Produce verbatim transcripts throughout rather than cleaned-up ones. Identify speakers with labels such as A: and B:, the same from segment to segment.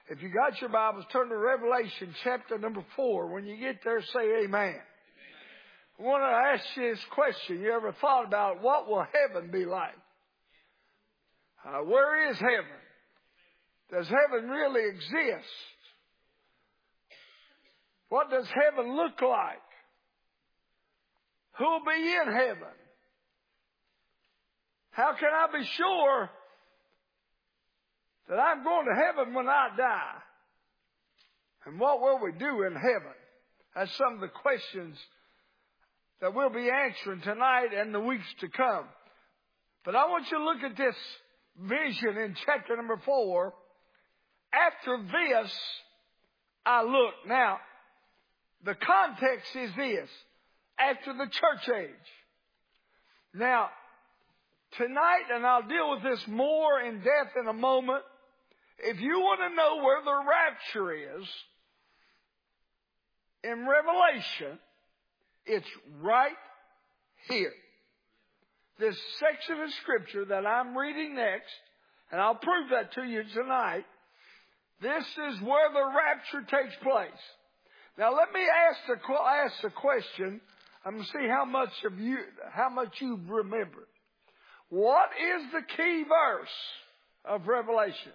A: If you got your Bibles, turn to Revelation chapter number four. When you get there, say amen. Amen. I want to ask you this question. You ever thought about what will heaven be like? Uh, where is heaven? Does heaven really exist? What does heaven look like? Who will be in heaven? How can I be sure that I'm going to heaven when I die? And what will we do in heaven? That's some of the questions that we'll be answering tonight and the weeks to come. But I want you to look at this vision in chapter number four. After this, I looked. Now, the context is this. After the church age. Now, tonight, and I'll deal with this more in depth in a moment, if you want to know where the rapture is in Revelation, it's right here. This section of Scripture that I'm reading next, and I'll prove that to you tonight, this is where the rapture takes place. Now let me ask the, ask the question. I'm going to see how much of you, how much you remember. What is the key verse of Revelation?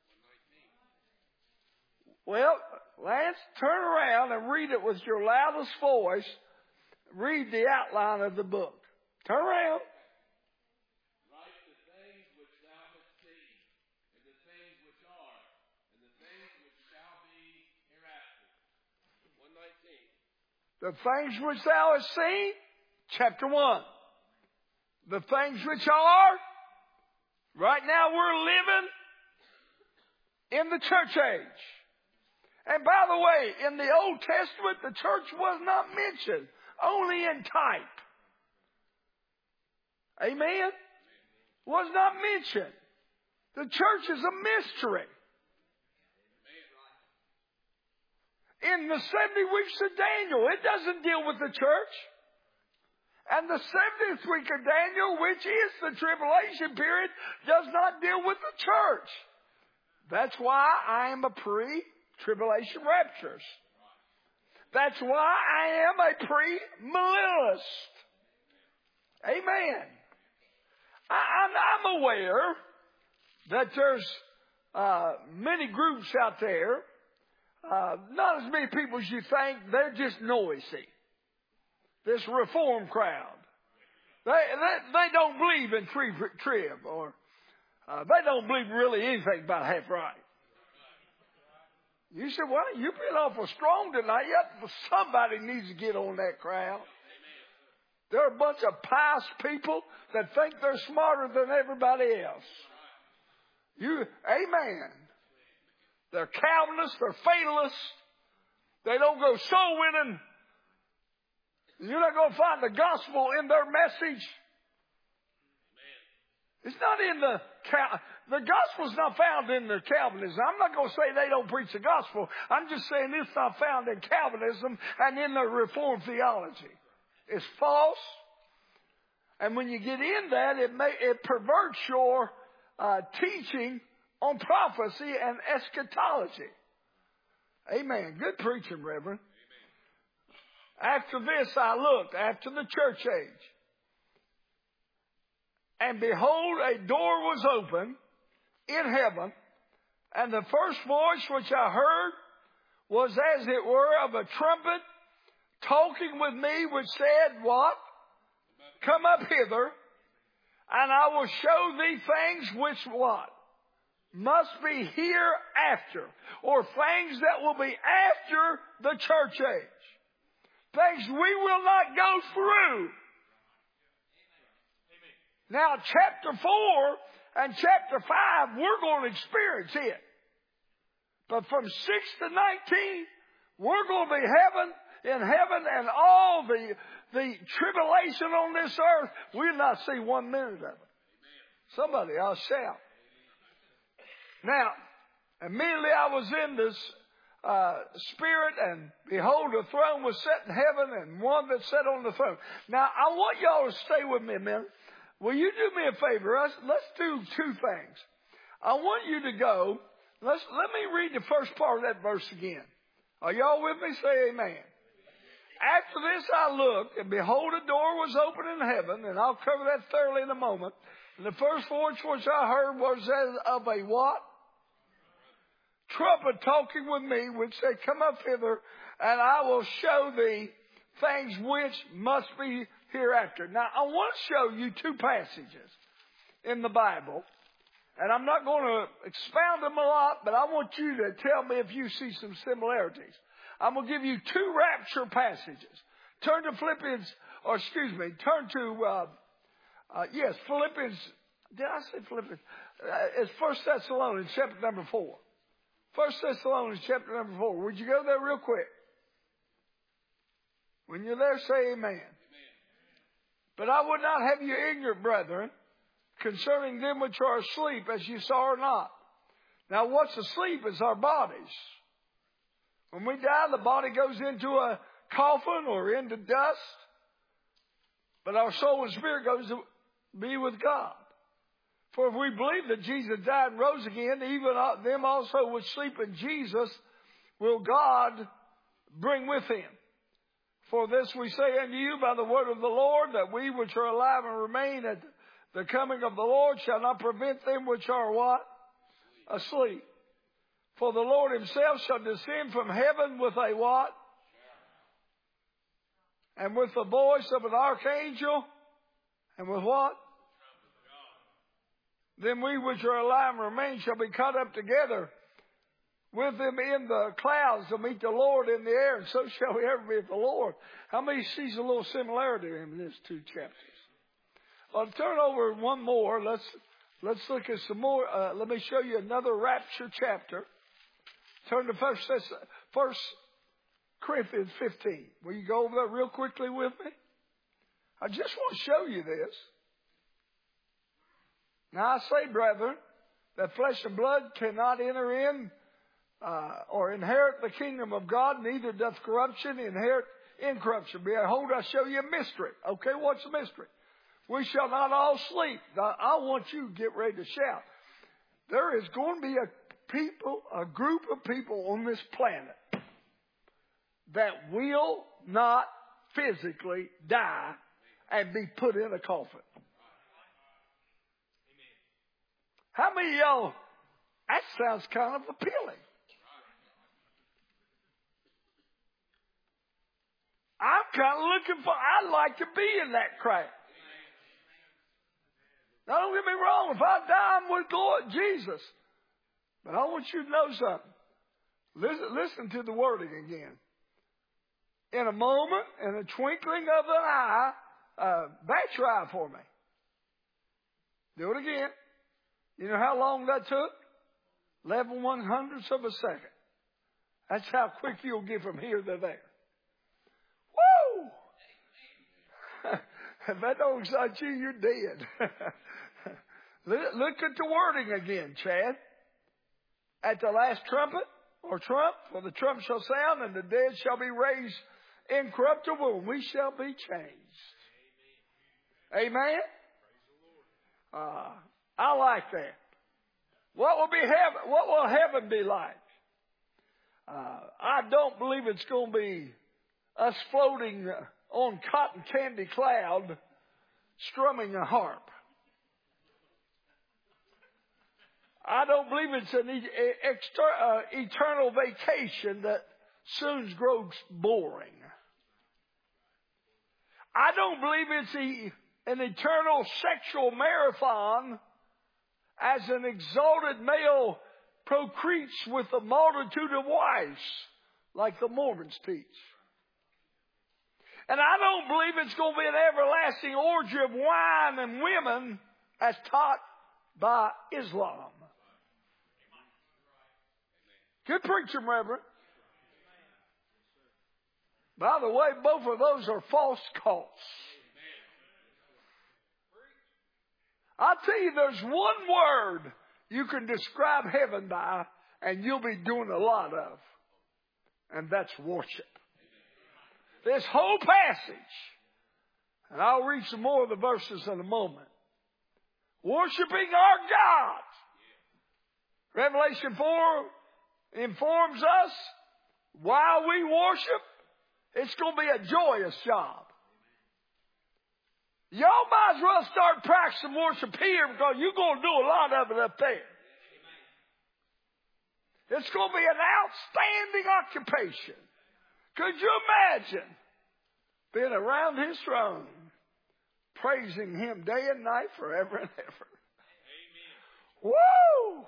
A: Well, Lance, turn around and read it with your loudest voice. Read the outline of the book. Turn around.
B: Write the things which thou hast seen, and the things which are, and the things which shall be hereafter. one nineteen.
A: The things which thou hast seen, chapter one. The things which are, right now we're living in the church age. And by the way, in the Old Testament, the church was not mentioned, only in type. Amen? Was not mentioned. The church is a mystery. In the seventy weeks of Daniel, it doesn't deal with the church. And the seventieth week of Daniel, which is the tribulation period, does not deal with the church. That's why I am a pre-tribulation rapturist. That's why I am a pre-millennialist. Amen. I, I'm, I'm aware that there's uh, many groups out there. Uh, not as many people as you think. They're just noisy. This reform crowd. They, they, they don't believe in pre-trib, or uh, they don't believe really anything about half right. You said, well, you've been awful strong tonight. Yet somebody needs to get on that crowd. There are a bunch of pious people that think they're smarter than everybody else. You, amen. They're Calvinists. They're fatalists. They don't go soul winning. You're not going to find the gospel in their message. It's not in the, the gospel's not found in the Calvinism. I'm not going to say they don't preach the gospel. I'm just saying it's not found in Calvinism and in the Reformed theology. It's false. And when you get in that, it may, it perverts your uh, teaching on prophecy and eschatology. Amen. Good preaching, Reverend. After this I looked, after the church age. And behold, a door was open in heaven. And the first voice which I heard was as it were of a trumpet talking with me, which said, what? Come up hither, and I will show thee things which what? Must be hereafter. Or things that will be after the church age. Things we will not go through. Now, chapter four and chapter five, we're going to experience it. But from six to nineteen, we're going to be heaven, in heaven, and all the, the tribulation on this earth, we'll not see one minute of it. Somebody, I'll shout. Now, immediately I was in this uh, spirit, and behold, a throne was set in heaven, and one that sat on the throne. Now, I want y'all to stay with me a minute. Will you do me a favor? Let's, let's do two things. I want you to go Let's, let me read the first part of that verse again. Are y'all with me? Say amen. After this I looked, and behold, a door was open in heaven, and I'll cover that thoroughly in a moment. And the first voice which I heard was as of a what? Trumpet talking with me, which said, come up hither, and I will show thee things which must be hereafter. Now, I want to show you two passages in the Bible. And I'm not going to expound them a lot, but I want you to tell me if you see some similarities. I'm going to give you two rapture passages. Turn to Philippians, or excuse me, turn to, uh, uh, yes, Philippians, did I say Philippians? Uh, it's First Thessalonians chapter number four. First Thessalonians chapter number four. Would you go there real quick? When you're there, say amen. Amen. But I would not have you ignorant, brethren, concerning them which are asleep, as you saw or not. Now, what's asleep is our bodies. When we die, the body goes into a coffin or into dust. But our soul and spirit goes to be with God. For if we believe that Jesus died and rose again, even them also which sleep in Jesus will God bring with him. For this we say unto you by the word of the Lord, that we which are alive and remain at the coming of the Lord shall not prevent them which are what? Asleep. For the Lord himself shall descend from heaven with a what? And with the voice of an archangel. And with what? Then we which are alive and remain shall be caught up together with them in the clouds to meet the Lord in the air. And so shall we ever be with the Lord. How many sees a little similarity in these two chapters? I'll turn over one more. Let's let's look at some more. Uh, let me show you another rapture chapter. Turn to First, First Corinthians fifteen. Will you go over that real quickly with me? I just want to show you this. Now I say, brethren, that flesh and blood cannot enter in uh, or inherit the kingdom of God, neither doth corruption inherit incorruption. Behold, I show you a mystery. Okay, what's the mystery? We shall not all sleep. Now, I want you to get ready to shout. There is going to be a people, a group of people on this planet that will not physically die and be put in a coffin. How many of y'all, that sounds kind of appealing. I'm kind of looking for, I'd like to be in that crowd. Now, don't get me wrong. If I die, I'm with Lord Jesus. But I want you to know something. Listen, listen to the wording again. In a moment, in a twinkling of an eye, uh, bat your eye for me. Do it again. You know how long that took? eleven one hundredths of a second. That's how quick you'll get from here to there. Woo! If that don't excite you, you're dead. Look at the wording again, Chad. At the last trumpet, or trump, for the trump shall sound, and the dead shall be raised incorruptible, and we shall be changed. Amen? Amen? Uh, I like that. What will be heaven? What will heaven be like? Uh, I don't believe it's going to be us floating on cotton candy cloud, strumming a harp. I don't believe it's an e- exter- uh, eternal vacation that soon grows boring. I don't believe it's a, an eternal sexual marathon as an exalted male procreates with a multitude of wives, like the Mormons teach. And I don't believe it's going to be an everlasting orgy of wine and women as taught by Islam. Good preaching, Reverend. By the way, both of those are false cults. I'll tell you, there's one word you can describe heaven by, and you'll be doing a lot of. And that's worship. This whole passage, and I'll read some more of the verses in a moment. Worshiping our God. Revelation four informs us while we worship, it's going to be a joyous job. Y'all might as well start practicing worship here because you're going to do a lot of it up there. It's going to be an outstanding occupation. Could you imagine being around His throne, praising Him day and night forever and ever? Amen. Woo!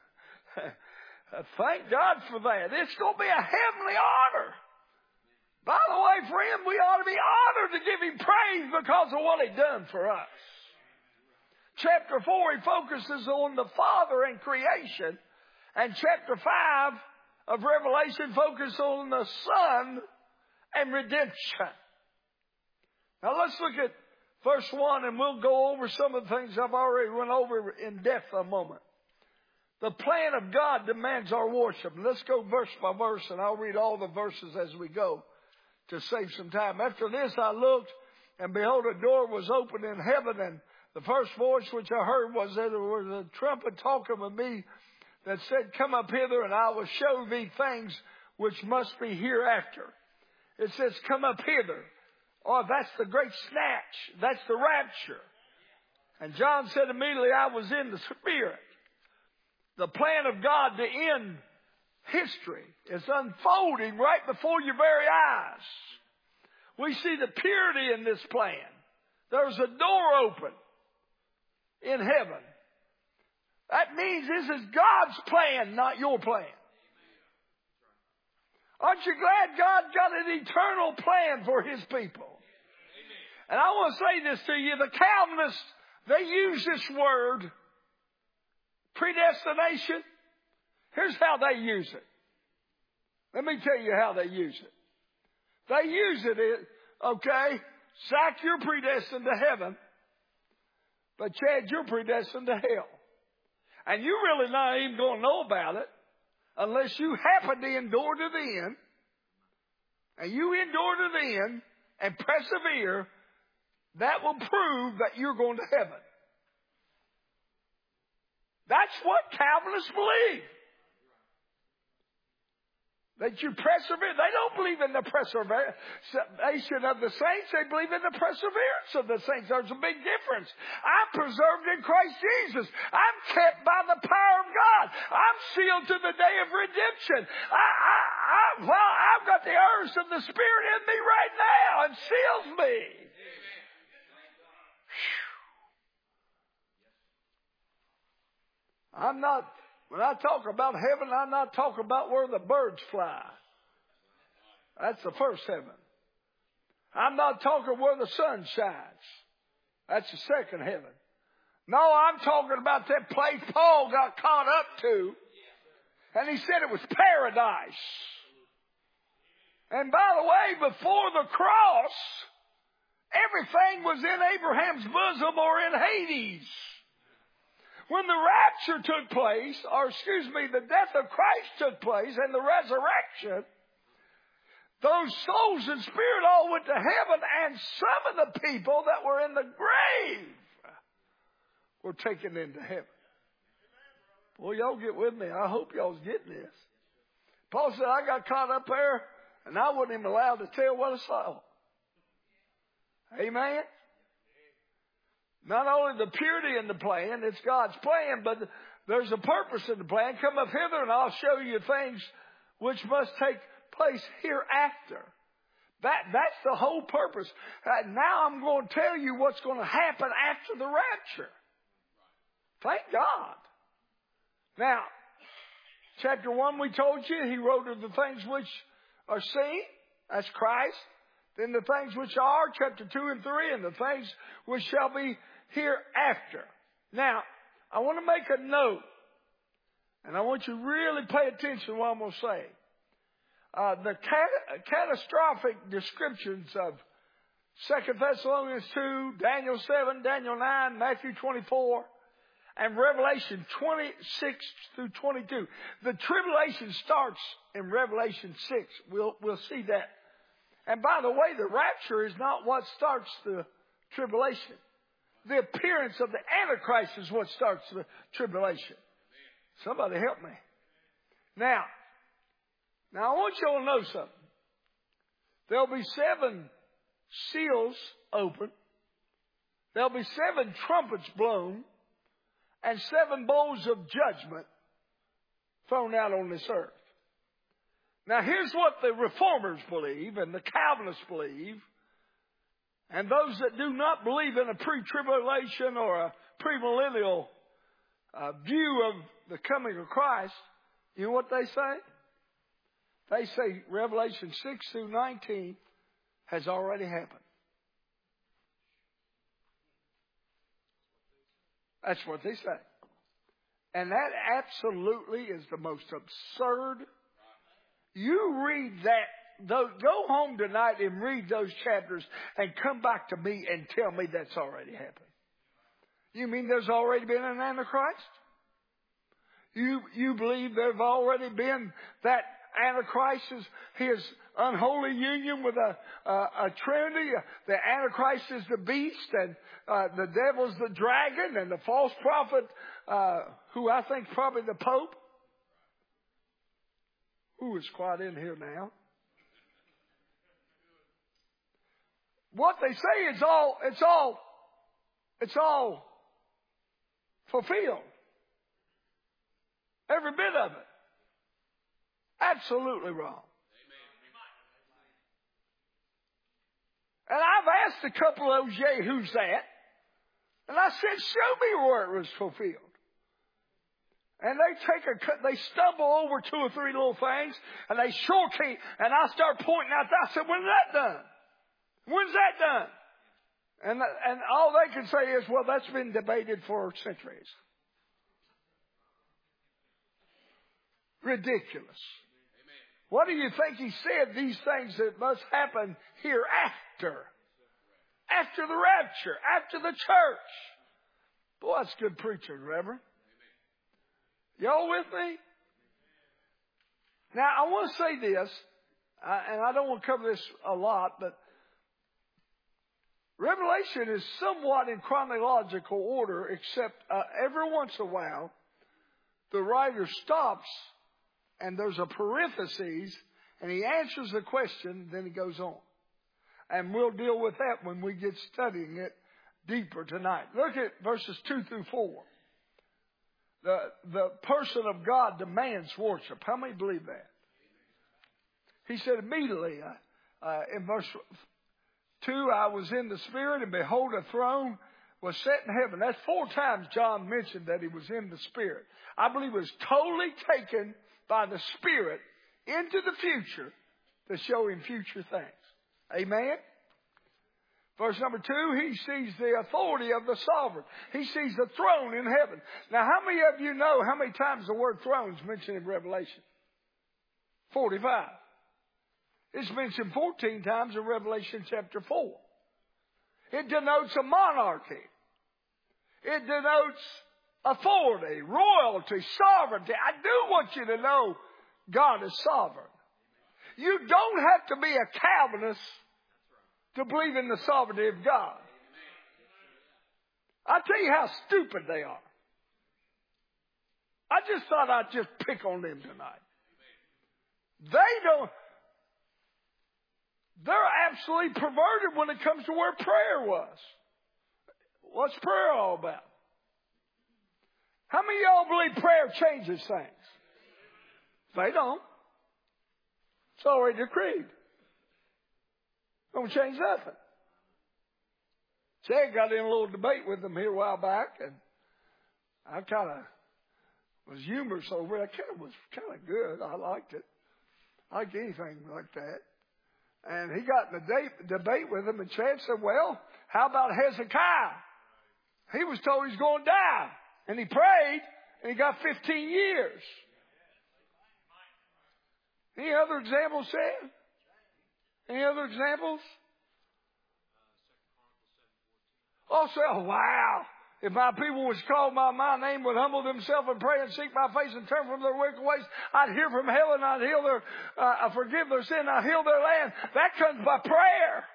A: Thank God for that. It's going to be a heavenly honor. By the way, friend, we ought to be honored to give Him praise because of what He done for us. Chapter four, he focuses on the Father and creation. And chapter five of Revelation focuses on the Son and redemption. Now let's look at verse one, and we'll go over some of the things I've already went over in depth a moment. The plan of God demands our worship. Let's go verse by verse, and I'll read all the verses as we go to save some time. After this I looked, and behold, a door was opened in heaven, and the first voice which I heard was that there was a trumpet talking with me that said, Come up hither, and I will show thee things which must be hereafter. It says, Come up hither. Oh, that's the great snatch. That's the rapture. And John said immediately, I was in the Spirit. The plan of God to end history is unfolding right before your very eyes. We see the purity in this plan. There's a door open in heaven. That means this is God's plan, not your plan. Aren't you glad God got an eternal plan for His people? And I want to say this to you. The Calvinists, they use this word, predestination. Here's how they use it. Let me tell you how they use it. They use it, okay, Zach, you're predestined to heaven, but Chad, you're predestined to hell. And you're really not even going to know about it unless you happen to endure to the end. And you endure to the end and persevere, that will prove that you're going to heaven. That's what Calvinists believe. That you persevere. They don't believe in the preservation of the saints. They believe in the perseverance of the saints. There's a big difference. I'm preserved in Christ Jesus. I'm kept by the power of God. I'm sealed to the day of redemption. I, I, I, well, I've got the earth of the Spirit in me right now and seals me. I'm not, when I talk about heaven, I'm not talking about where the birds fly. That's the first heaven. I'm not talking where the sun shines. That's the second heaven. No, I'm talking about that place Paul got caught up to. And he said it was paradise. And by the way, before the cross, everything was in Abraham's bosom or in Hades. When the rapture took place, or excuse me, the death of Christ took place and the resurrection, those souls and spirit all went to heaven, and some of the people that were in the grave were taken into heaven. Well, y'all get with me. I hope y'all's getting this. Paul said, I got caught up there, and I wasn't even allowed to tell what I saw. Amen? Not only the purity in the plan, it's God's plan, but there's a purpose in the plan. Come up hither and I'll show you things which must take place hereafter. That, that's the whole purpose. Uh, now I'm going to tell you what's going to happen after the rapture. Thank God. Now, chapter one we told you, he wrote of the things which are seen. That's Christ. Then the things which are, chapter two and three, and the things which shall be hereafter. Now, I want to make a note, and I want you to really pay attention to what I'm going to say. Uh, the cat- catastrophic descriptions of Second Thessalonians two, Daniel seven, Daniel nine, Matthew twenty-four, and Revelation twenty-six through twenty-two. The tribulation starts in Revelation six. We'll, we'll see that. And by the way, the rapture is not what starts the tribulation. The appearance of the Antichrist is what starts the tribulation. Somebody help me. Now, now I want you all to know something. There'll be seven seals open. There'll be seven trumpets blown. And seven bowls of judgment thrown out on this earth. Now here's what the Reformers believe and the Calvinists believe. And those that do not believe in a pre-tribulation or a premillennial uh, view of the coming of Christ, you know what they say? They say Revelation six through nineteen has already happened. That's what they say. And that absolutely is the most absurd. You read that. Go home tonight and read those chapters and come back to me and tell me that's already happened. You mean there's already been an Antichrist? You, you believe there's already been that Antichrist is his unholy union with a, a, a trinity. The Antichrist is the beast, and uh, the devil's the dragon, and the false prophet, uh, who I think probably the Pope, who is quite in here now. What they say is all, it's all, it's all fulfilled. Every bit of it. Absolutely wrong. And I've asked a couple of those, yay, who's that? And I said, show me where it was fulfilled. And they take a, they stumble over two or three little things, and they sure can't. And I start pointing out. I said, when's that done? When's that done? And and all they can say is, well, that's been debated for centuries. Ridiculous. What do you think he said? These things that must happen hereafter. After the rapture. After the church. Boy, that's good preaching, Reverend. Y'all with me? Now, I want to say this, uh, and I don't want to cover this a lot, but Revelation is somewhat in chronological order, except uh, every once in a while, the writer stops and there's a parenthesis, and he answers the question, then he goes on. And we'll deal with that when we get studying it deeper tonight. Look at verses two through four. The, the person of God demands worship. How many believe that? He said immediately, uh, uh, in verse two, I was in the Spirit, and behold, a throne was set in heaven. That's four times John mentioned that he was in the Spirit. I believe it was totally taken by the Spirit into the future to show him future things. Amen? Verse number two, he sees the authority of the sovereign. He sees the throne in heaven. Now, how many of you know how many times the word throne is mentioned in Revelation? forty-five. It's mentioned fourteen times in Revelation chapter four. It denotes a monarchy. It denotes authority, royalty, sovereignty. I do want you to know God is sovereign. You don't have to be a Calvinist to believe in the sovereignty of God. I'll tell you how stupid they are. I just thought I'd just pick on them tonight. They don't, they're absolutely perverted when it comes to where prayer was. What's prayer all about? How many of y'all believe prayer changes things? They don't. It's already decreed. Don't change nothing. Chad got in a little debate with them here a while back, and I kind of was humorous over it. I kind of was kind of good. I liked it. I liked anything like that. And he got in a debate, debate with him, and Chad said, well, how about Hezekiah? He was told he's going to die. And he prayed, and he got fifteen years. Any other examples, Chad? Any other examples? Also, oh, wow. If my people which call by my name would humble themselves and pray and seek my face and turn from their wicked ways, I'd hear from heaven, I'd heal their, uh, I forgive their sin, I'd heal their land. That comes by prayer.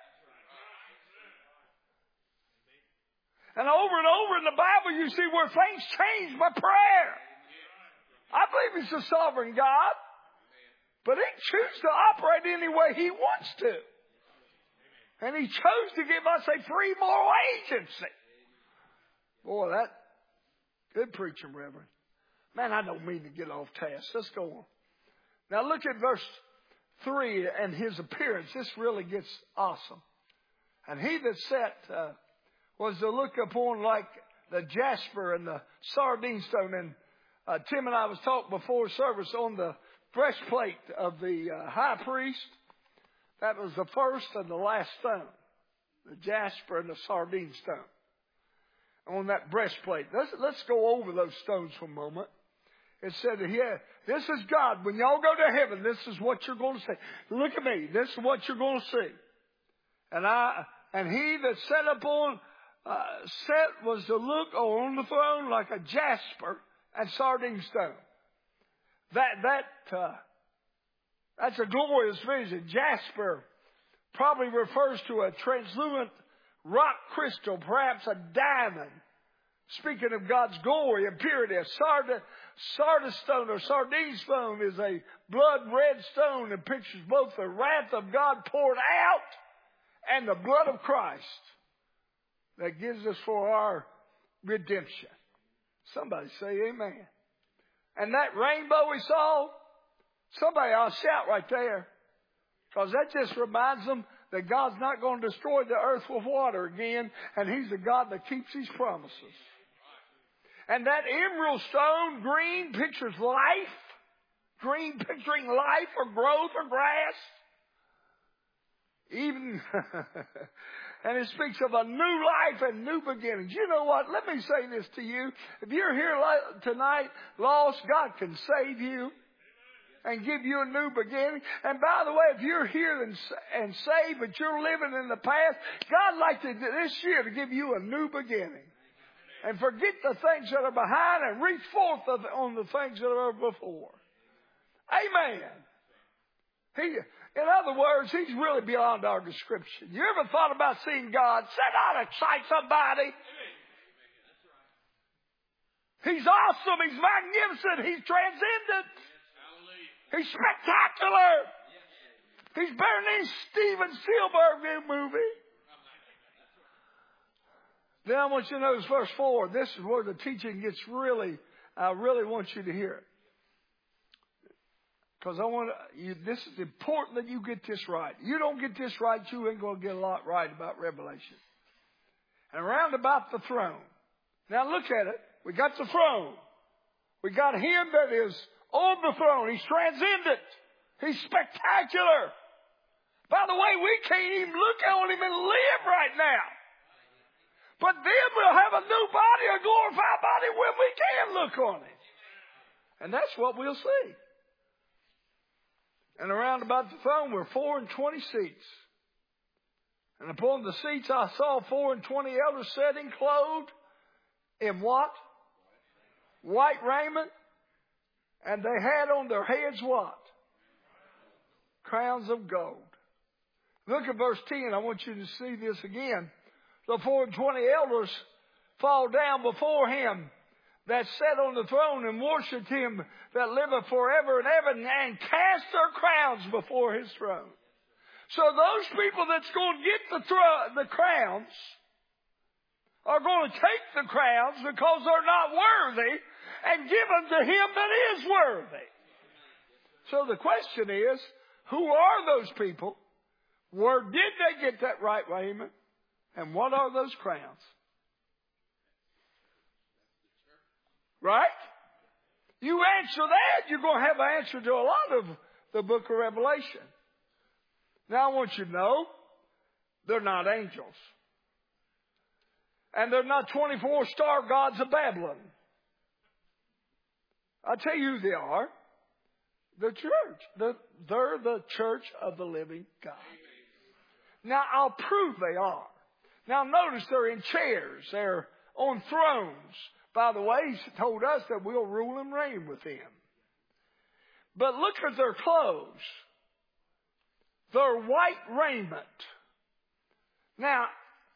A: And over and over in the Bible, you see where things change by prayer. I believe He's a sovereign God. But He chooses to operate any way He wants to. And He chose to give us a free moral agency. Boy, that, good preaching, Reverend. Man, I don't mean to get off task. Let's go on. Now look at verse three and His appearance. This really gets awesome. And He that sat uh, was to look upon like the jasper and the sardine stone. And uh, Tim and I was talking before service on the breastplate of the uh, high priest. That was the first and the last stone. The jasper and the sardine stone. On that breastplate. Let's, let's go over those stones for a moment. It said here, this is God. When y'all go to heaven, this is what you're going to see. Look at me. This is what you're going to see. And I, and He that sat upon, uh, sat was to look on the throne like a jasper and sardine stone. That, that, uh, that's a glorious vision. Jasper probably refers to a translucent rock crystal, perhaps a diamond. Speaking of God's glory and purity, a sard- sardis stone or sardine stone is a blood red stone that pictures both the wrath of God poured out and the blood of Christ that gives us for our redemption. Somebody say amen. And that rainbow we saw, somebody ought to shout right there. Because that just reminds them that God's not going to destroy the earth with water again. And He's the God that keeps His promises. And that emerald stone, green, pictures life. Green picturing life or growth or grass. Even, and it speaks of a new life and new beginnings. You know what? Let me say this to you. If you're here tonight, lost, God can save you and give you a new beginning. And by the way, if you're here and, and saved, but you're living in the past, God like to this year to give you a new beginning. And forget the things that are behind and reach forth on the things that are before. Amen. He, in other words, He's really beyond our description. You ever thought about seeing God? Say that excite somebody. He's awesome. He's magnificent. He's transcendent. He's spectacular. He's better than Steven Spielberg movie. Then I want you to notice verse four. This is where the teaching gets really, I really want you to hear it. Because I want you, this is important that you get this right. You don't get this right, you ain't going to get a lot right about Revelation. And around about the throne. Now look at it. We got the throne. We got Him that is on the throne. He's transcendent. He's spectacular. By the way, we can't even look on Him and live right now. But then we'll have a new body, a glorified body, when we can look on Him. And that's what we'll see. And around about the throne were four and twenty seats. And upon the seats I saw four and twenty elders sitting, clothed in what? White raiment. And they had on their heads what? Crowns of gold. Look at verse ten. I want you to see this again. The four and twenty elders fall down before Him that sat on the throne and worshipped Him that liveth forever and ever, and cast their crowns before His throne. So those people that's going to get the, thro- the crowns are going to take the crowns because they're not worthy and give them to Him that is worthy. So the question is, who are those people? Where did they get that right raiment? And what are those crowns? Right? You answer that, you're going to have an answer to a lot of the book of Revelation. Now I want you to know, they're not angels. And they're not twenty-four star gods of Babylon. I'll tell you who they are. The church. The, they're the church of the living God. Now I'll prove they are. Now notice they're in chairs. They're on thrones. By the way, He told us that we'll rule and reign with Him. But look at their clothes. Their white raiment. Now,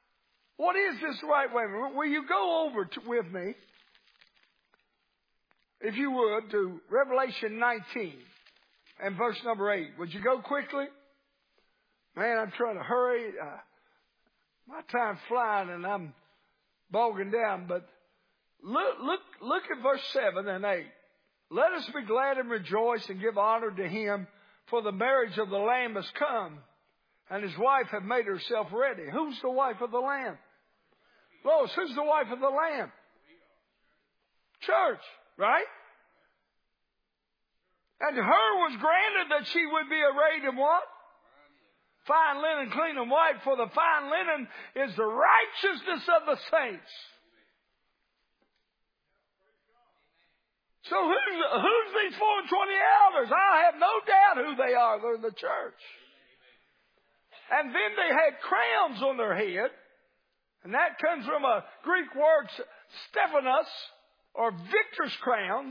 A: what is this white raiment? Will you go over to, with me if you would, to Revelation nineteen and verse number eight. Would you go quickly? Man, I'm trying to hurry. Uh, my time's flying and I'm bogging down. But look, look, look at verse seven and eight. Let us be glad and rejoice and give honor to him, for the marriage of the Lamb has come, and his wife hath made herself ready. Who's the wife of the Lamb? Lois, who's the wife of the Lamb? Church, right? And her was granted that she would be arrayed in what? Fine linen, clean and white, for the fine linen is the righteousness of the saints. So who's, who's these four and twenty elders? I have no doubt who they are. They're the church. And then they had crowns on their head. And that comes from a Greek word, Stephanos, or victor's crowns.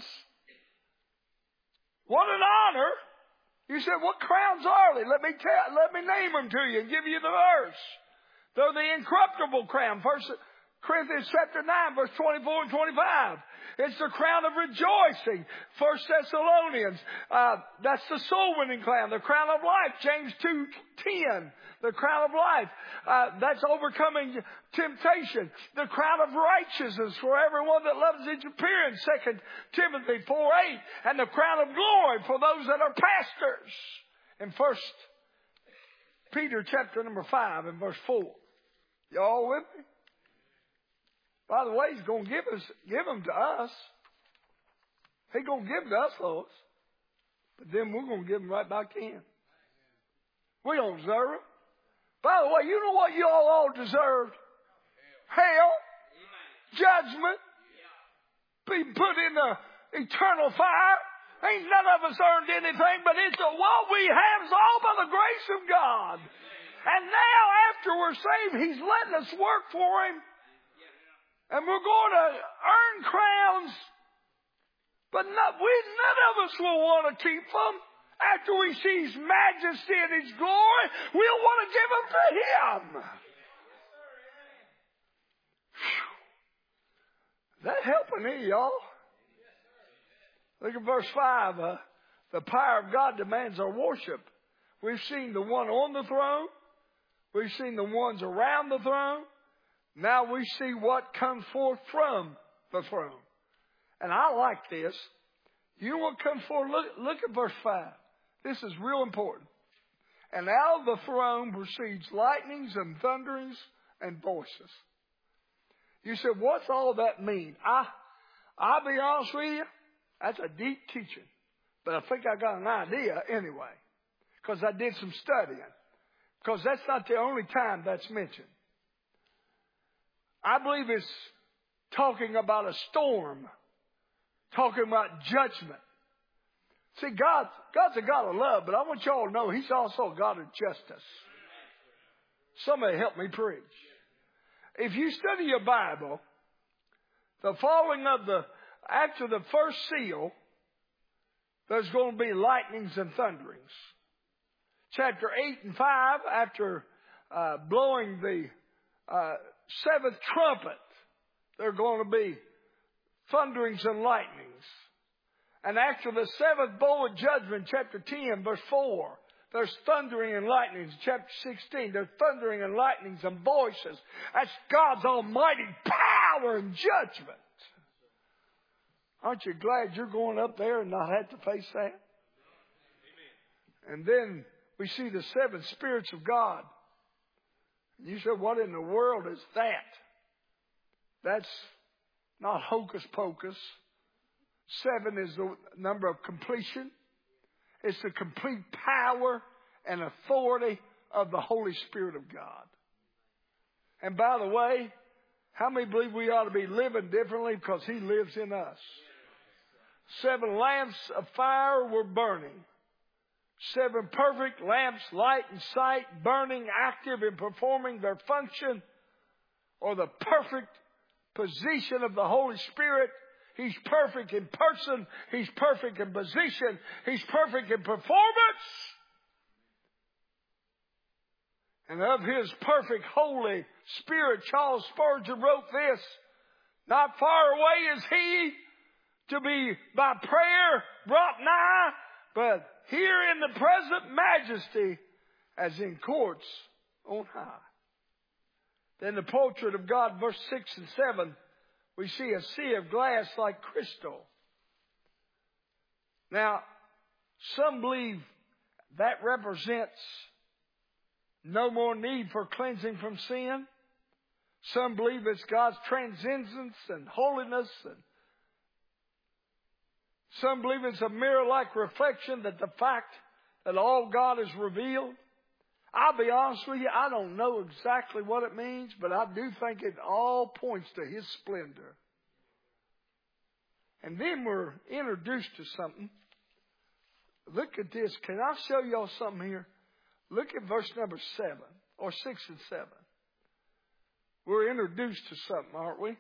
A: What an honor. You said, what crowns are they? Let me tell, let me name them to you and give you the verse. They're the incorruptible crown. First Corinthians chapter nine, verse twenty-four and twenty-five. It's the crown of rejoicing. First Thessalonians, uh, that's the soul winning crown. The crown of life, James two ten. The crown of life, uh, that's overcoming temptation. The crown of righteousness for everyone that loves his appearance, Second Timothy four eight. And the crown of glory for those that are pastors. In First Peter chapter number five and verse four. Y'all with me? By the way, he's going to give us, give them to us. He's going to give them to us, Lois. But then we're going to give them right back to him. We don't deserve it. By the way, you know what you all, all deserved? Hell. Judgment. Being put in the eternal fire. Ain't none of us earned anything, but it's a, what we have is all by the grace of God. And now, after we're saved, he's letting us work for him. And we're going to earn crowns. But not, we, none of us will want to keep them. After we see his majesty and his glory, we'll want to give them to him. Whew. That helping me, y'all. Look at verse five. Uh, the power of God demands our worship. We've seen the one on the throne. We've seen the ones around the throne. Now we see what comes forth from the throne. And I like this. You know what comes forth? Look, look at verse five. This is real important. And out of the throne proceeds lightnings and thunderings and voices. You said, what's all that mean? I, I'll be honest with you, that's a deep teaching. But I think I got an idea anyway. Because I did some studying. Because that's not the only time that's mentioned. I believe it's talking about a storm. Talking about judgment. See, God, God's a God of love, but I want y'all to know He's also a God of justice. Somebody help me preach. If you study your Bible, the falling of the, after the first seal, there's going to be lightnings and thunderings. Chapter eight and five, after uh, blowing the uh, seventh trumpet, there are going to be thunderings and lightnings. And after the seventh bowl of judgment, chapter ten, verse four, there's thundering and lightnings. Chapter sixteen, there's thundering and lightnings and voices. That's God's almighty power and judgment. Aren't you glad you're going up there and not have to face that? And then we see the seven spirits of God. You said, what in the world is that? That's not hocus pocus. Seven is the number of completion. It's the complete power and authority of the Holy Spirit of God. And by the way, how many believe we ought to be living differently because He lives in us? Seven lamps of fire were burning. Seven perfect lamps, light and sight, burning, active in performing their function, or the perfect position of the Holy Spirit. He's perfect in person. He's perfect in position. He's perfect in performance. And of His perfect Holy Spirit, Charles Spurgeon wrote this: not far away is He to be by prayer brought nigh, but here in the present majesty as in courts on high. Then the portrait of God, verse six and seven, we see a sea of glass like crystal. Now, some believe that represents no more need for cleansing from sin. Some believe it's God's transcendence and holiness. And some believe it's a mirror-like reflection that the fact that all God is revealed. I'll be honest with you, I don't know exactly what it means, but I do think it all points to His splendor. And then we're introduced to something. Look at this. Can I show y'all something here? Look at verse number seven, or six and seven. We're introduced to something, aren't we?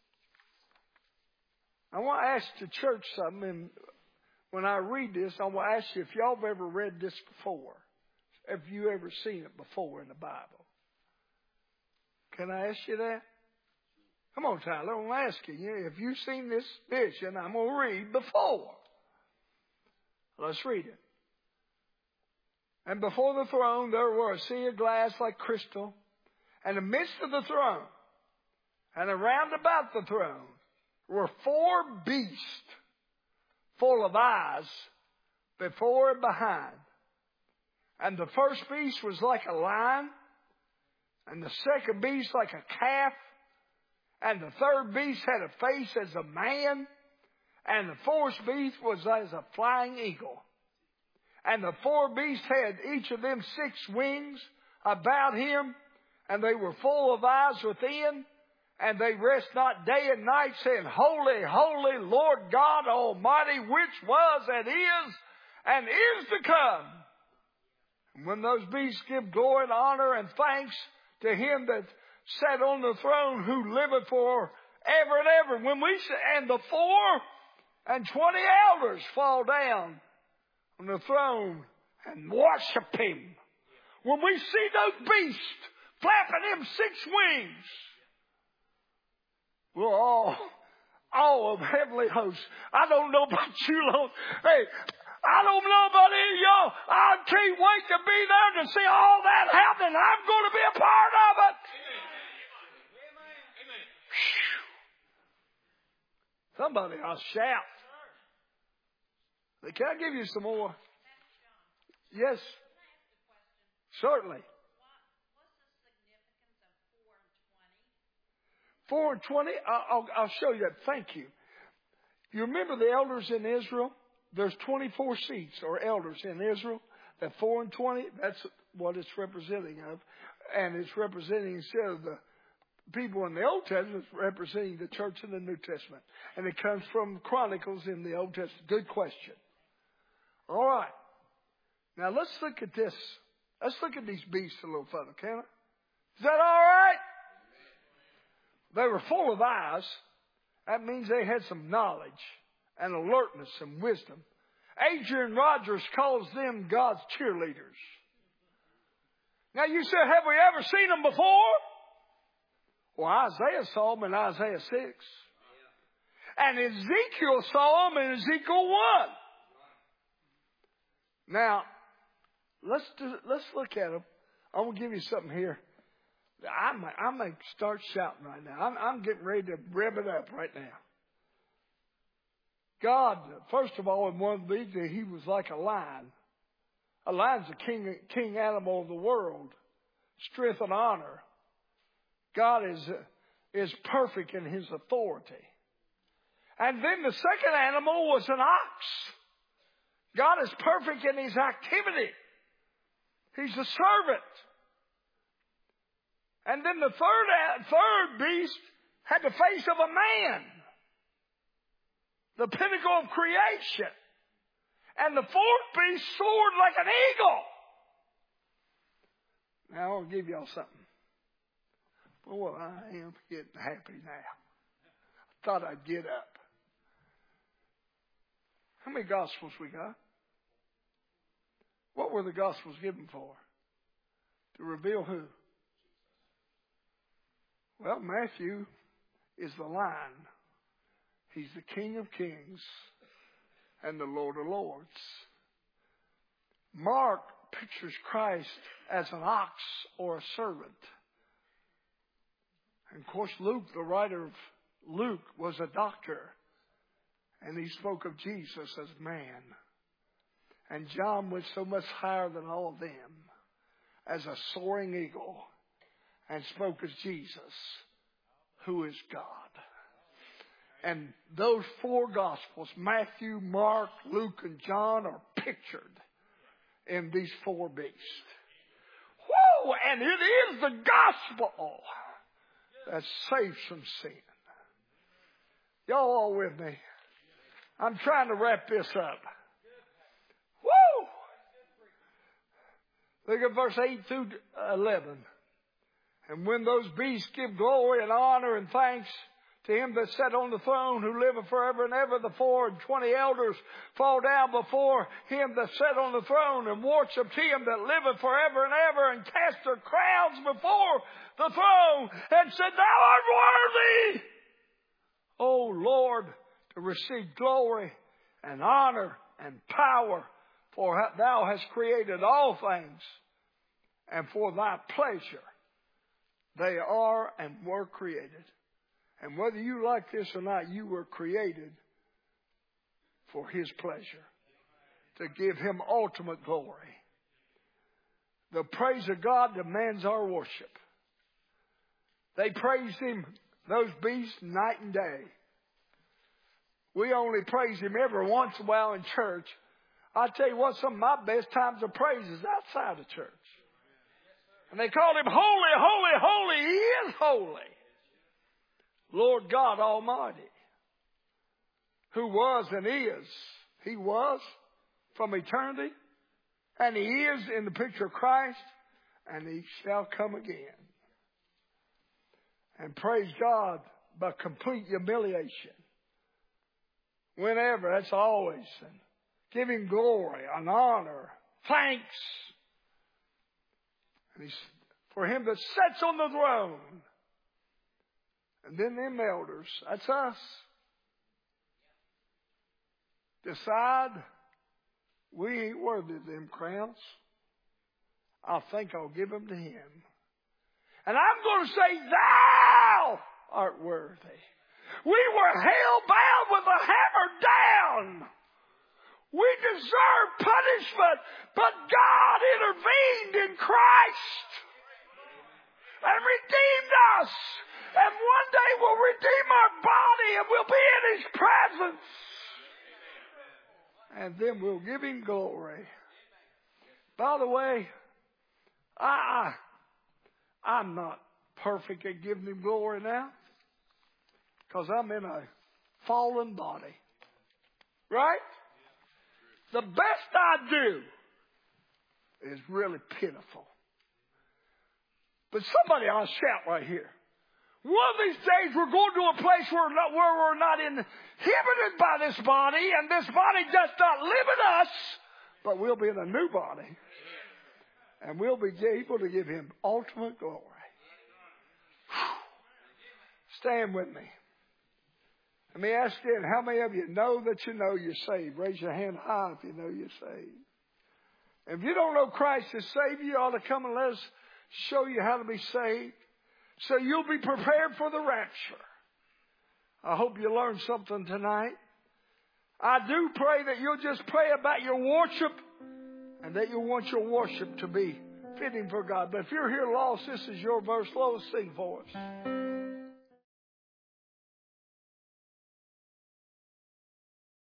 A: I want to ask the church something, and when I read this, I want to ask you if y'all have ever read this before. Have you ever seen it before in the Bible? Can I ask you that? Come on, Tyler, I'm asking you. Have you seen this vision I'm going to read before? Let's read it. And before the throne there were a sea of glass like crystal, and in the midst of the throne, and around about the throne, were four beasts full of eyes before and behind. And the first beast was like a lion, and the second beast like a calf, and the third beast had a face as a man, and the fourth beast was as a flying eagle. And the four beasts had each of them six wings about him, and they were full of eyes within, and they rest not day and night, saying, Holy, holy, Lord God Almighty, which was and is and is to come. And when those beasts give glory and honor and thanks to Him that sat on the throne, who liveth for ever and ever. When we and the four and twenty elders fall down on the throne and worship Him. When we see those beasts flapping them six wings, we're all, all of heavenly hosts. I don't know about you, Lord. Hey, I don't know about any of y'all. I can't wait to be there to see all that happening. I'm going to be a part of it. Amen. Somebody, I'll shout. Can I give you some more? Yes. Certainly. Four and twenty. I'll, I'll show you that. Thank you. You remember the elders in Israel? There's twenty-four seats or elders in Israel. That four and twenty, that's what it's representing of. And it's representing, instead of the people in the Old Testament, it's representing the church in the New Testament. And it comes from Chronicles in the Old Testament. Good question. All right. Now let's look at this. Let's look at these beasts a little further, can I? Is that all right? They were full of eyes. That means they had some knowledge and alertness and wisdom. Adrian Rogers calls them God's cheerleaders. Now you said, have we ever seen them before? Well, Isaiah saw them in Isaiah six. And Ezekiel saw them in Ezekiel one. Now, let's do, let's look at them. I'm going to give you something here. I might, I might start shouting right now. I'm, I'm getting ready to rev it up right now. God, first of all, in one of these, He was like a lion. A lion's the king, king animal of the world. Strength and honor. God is, is perfect in His authority. And then the second animal was an ox. God is perfect in His activity. He's a servant. And then the third, third beast had the face of a man. The pinnacle of creation. And the fourth beast soared like an eagle. Now I'll give y'all something. Boy, I am getting happy now. I thought I'd get up. How many Gospels we got? What were the Gospels given for? To reveal who? Well, Matthew is the lion. He's the King of Kings and the Lord of Lords. Mark pictures Christ as an ox or a servant. And of course, Luke, the writer of Luke, was a doctor. And he spoke of Jesus as man. And John went so much higher than all of them as a soaring eagle and spoke as Jesus, who is God. And those four Gospels, Matthew, Mark, Luke, and John, are pictured in these four beasts. Whoa! And it is the gospel that saves from sin. Y'all all with me? I'm trying to wrap this up. Woo! Look at verse eight through eleven. And when those beasts give glory and honor and thanks to him that sat on the throne, who liveth forever and ever, the four and twenty elders fall down before him that sat on the throne and worship him that liveth forever and ever, and cast their crowns before the throne and said, Thou art worthy, O Lord, to receive glory and honor and power, for thou hast created all things, and for thy pleasure they are and were created. And whether you like this or not, you were created for his pleasure, to give him ultimate glory. The praise of God demands our worship. They praised him, those beasts, night and day. We only praise him every once in a while in church. I tell you what, some of my best times of praise is outside of church. And they called him holy, holy, holy. He is holy. Lord God Almighty, who was and is. He was from eternity, and he is in the picture of Christ, and he shall come again. And praise God by complete humiliation. Whenever, that's always. And give him glory and honor, thanks. And he's for him that sits on the throne. And then them elders, that's us, decide we ain't worthy of them crowns. I think I'll give them to him. And I'm going to say, Thou art worthy. We were hell-bound with a hammer down. We deserve punishment, but God intervened in Christ and redeemed us. And one day we'll redeem our body and we'll be in his presence. And then we'll give him glory. By the way, I, I'm not perfect at giving him glory now, because I'm in a fallen body. Right? The best I do is really pitiful. But somebody ought to shout right here. One of these days we're going to a place where, not, where we're not inhibited by this body, and this body does not live in us, but we'll be in a new body. And we'll be able to give him ultimate glory. Stand with me. Let me ask you, how many of you know that you know you're saved? Raise your hand high if you know you're saved. If you don't know Christ as Savior, you ought to come and let us show you how to be saved, so you'll be prepared for the rapture. I hope you learned something tonight. I do pray that you'll just pray about your worship, and that you'll want your worship to be fitting for God. But if you're here lost, this is your verse. Let us sing for us.